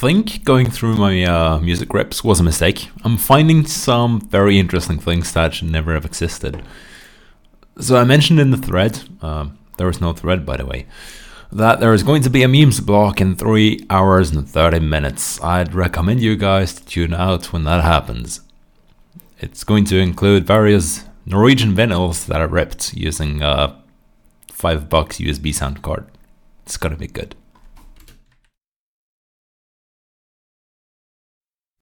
think going through my music rips was a mistake. I'm finding some very interesting things that should never have existed. So I mentioned in the thread, there was no thread by the way, that there is going to be a memes block in 3 hours and 30 minutes. I'd recommend you guys to tune out when that happens. It's going to include various Norwegian vinyls that are ripped using a $5 USB sound card. It's gonna be good.